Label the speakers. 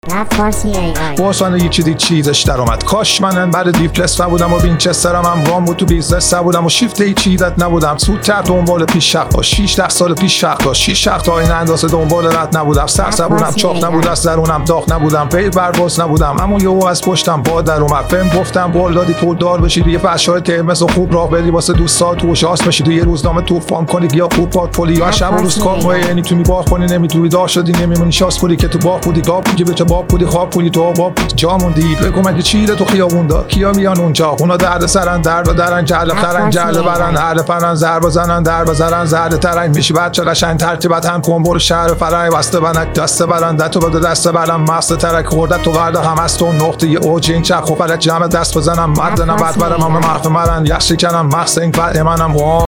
Speaker 1: رفت فارسی ای آی
Speaker 2: بحران یکی چیزش در اومد. کاش من برای دیپلس نبودم و وینچسترم هم رام بود تو بیزنس نبودم و شیفت ای چیزت نبودم. زودتر دنبال پیشرفت داشت 16 سال پیش شق داشت 6 شق تا این اندازه دنبال رد نبودم. سرزبونم چاق نبود از درونم داغ نبودم پی برباز نبودم اما یهو از پشتم باد در اومد. فهم گفتم بول دادی پول دار بشید یه بشای ترمز و خوب راه بری واسه دوستا تو شاس بشید یه روزنامه تو فام کنی یا خوب پورتفولیو یا شب و روز کار یعنی تو میباخ کنی نمیتونی دار شدی نمیمونی شاس پولی که تو باغ بودی گاب بودی به باب بودی خواب بودی تو آباب جا موندی. بگو مگه چیره تو خیابون دا کیا میان اونجا اونا درد سرن درد و درن جلب خرن جلب برن هر فرن ضرب بزنن در بزنن زرد ترنگ میشی بچه قشنگ ترتیبت هم کن برو شهر فرای واسه بنک دست برن دتو بده دست برن مست ترک خورده تو ورده هم از تو نقطه اوج این چرخ و فلک جمع دست بزنم مرد نبرد برم هم محف مرن یخشی کنم مخص این فرد منم